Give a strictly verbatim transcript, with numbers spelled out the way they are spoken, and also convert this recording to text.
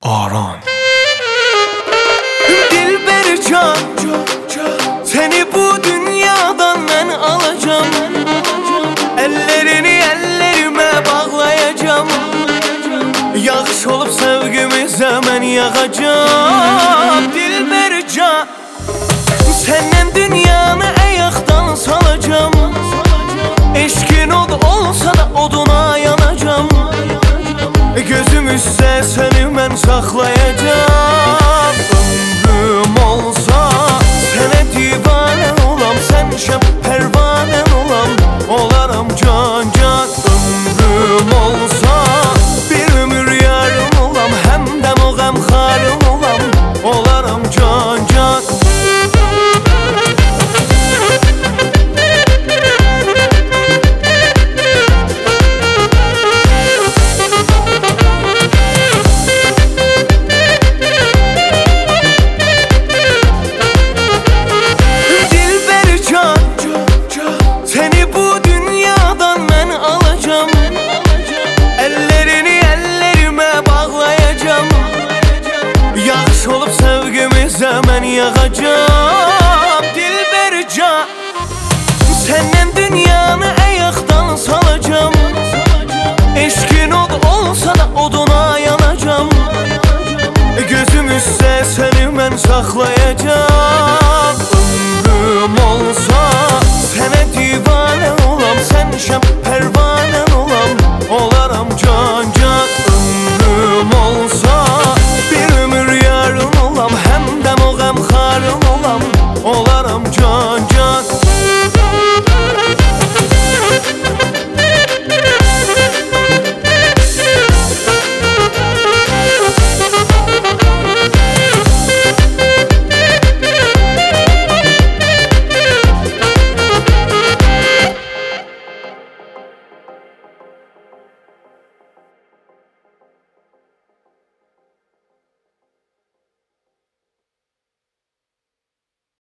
Aran. Dilbercan, seni bu dünyadan ben alacağım. Ellerini ellerime bağlayacağım. Yağış olup sevgimize ben yağacağım. Dilbercan, senden dünyanı ayaktan salacağım. Eşkin od olsa da oduna yanacağım. Gözümüzdə səni mən saxlayacağım. Ömrüm olsa sənə divanə olam, sən şəb pərvanən olam, olaram can can. Ömrüm olsa bir ömür yarım olam, həm də o qəmxarım olam, olaram can can. Yağış olup sevgimize ben yağacağım. Dilbercan, senden dünyanı ayaktan salacağım. Eşkin od olsa da oduna yanacağım. Gözümüzdə seni ben saxlayacağım. Ömrüm olsa sənə divanə olam, sən şəb pərvanən olam, olaram can can.